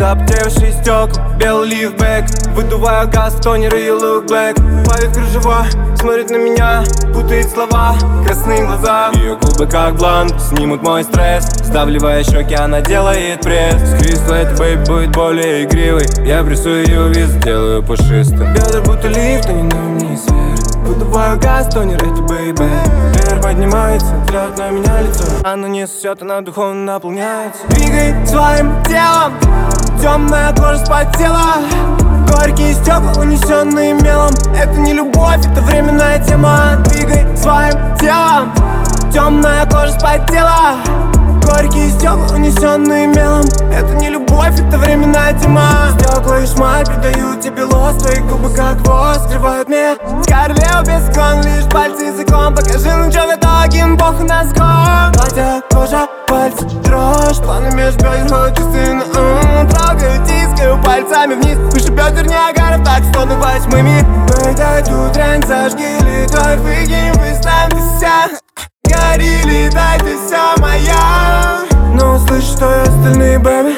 Запотевшие стекла, белый лифтбэк. Выдуваю газ, тонер и look black. Плавит кружево, смотрит на меня, путает слова, красные глаза. Ее губы как блант, снимут мой стресс. Сдавливая щеки, она делает пресс. Сквиз твоей бэйб будет более игривый. Я прессую ее виз, делаю пушистым. Бедра будто лифт, они на мне свет. Выдуваю газ, тонер, это бэйбэ. Вверх поднимается, взгляд на меня лицо. Она не сосет, она духовно наполняется. Двигай своим телом, темная кожа спотела. Горькие стекла, унесенные мелом. Это не любовь, это временная тема. Двигай своим телом, темная кожа спотела. Горькие стекла, унесенные мелом. Это не любовь, это временная тема. Стекла и шмаль придают тебе лос. Твои губы как воск, скрывают меня. Скарлео без кон, лишь пальцы языком. Покажи, ну чё в итоге, бог у нас гон. Гладя кожа, пальцы, дрожь. Планы меж бедер, хоть чувственно. Трогаю, тискаю пальцами вниз. Выше бедер Ниагара, так стоны восьмыми. Выдай ту дрянь, зажги литой. Выкинь, выставь ты вся. Гори, летай, ты вся моя. Но услышь, что и остальные, бэби.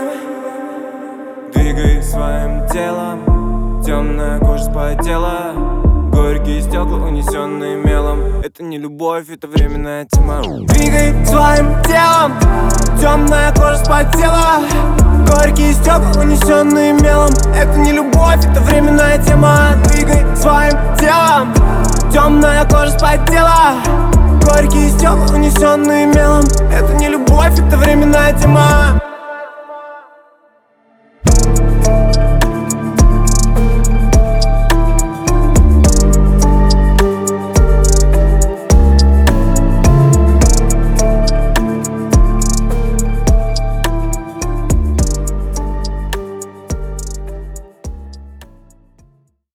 Двигай своим телом, темная кожа спотела. Горькие стекла, унесенные мелом. Это не любовь, это временная тьма. Двигай своим телом, темная кожа спотела. Горькие стекла, унесенные мелом. Это не любовь, это временная тема. Двигай своим телом, темная кожа спотела. Горькие стекла, унесенные мелом. Это не любовь, это временная тьма.